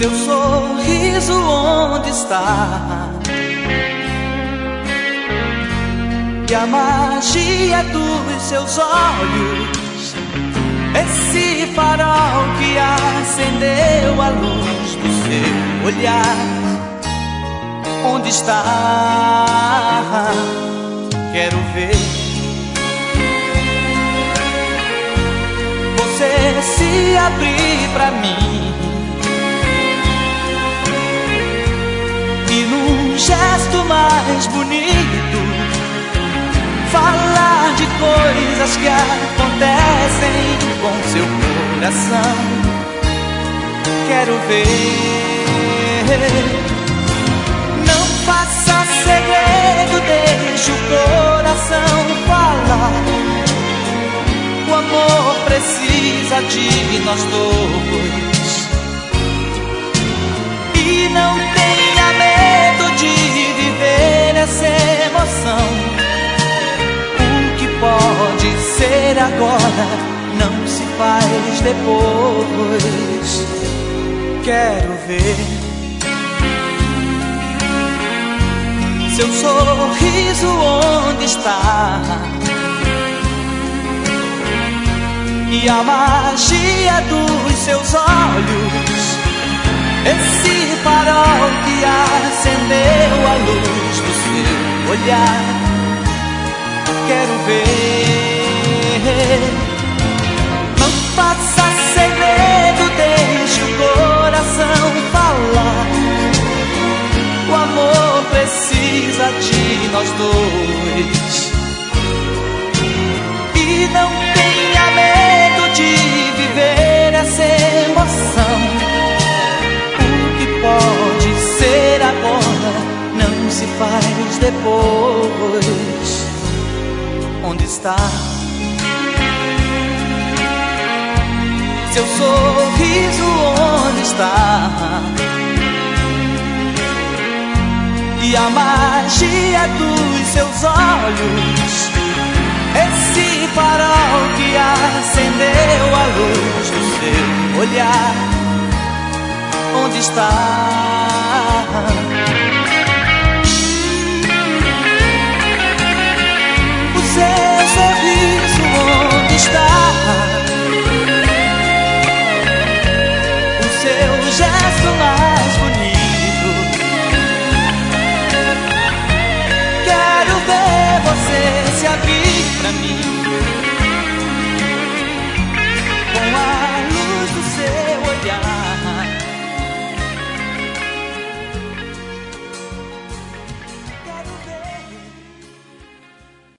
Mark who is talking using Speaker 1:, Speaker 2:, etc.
Speaker 1: Seu sorriso onde está? E a magia dos seus olhos, esse farol que acendeu a luz do seu olhar. Onde está? Quero ver você se abrir pra mim e num gesto mais bonito falar de coisas que acontecem com seu coração. Quero ver. Não faça segredo, deixe o coração falar. O amor precisa de nós dois. E não tenha medo de viver essa emoção. O que pode ser agora não se faz depois. Quero ver seu sorriso onde está? E a magia dos seus olhos, esse farol que acendeu a luz do seu olhar. Quero ver. Não faça segredo, deixe o coração falar. O amor precisa de nós dois. E não tenha medo de viver essa emoção. O que pode ser agora não se faz depois. Onde está? Seu sorriso onde está? E a magia dos seus olhos, esse farol que acendeu a luz do seu olhar. Onde está? O seu sorriso onde está? O seu gesto mais bonito. Quero ver você se abrir pra mim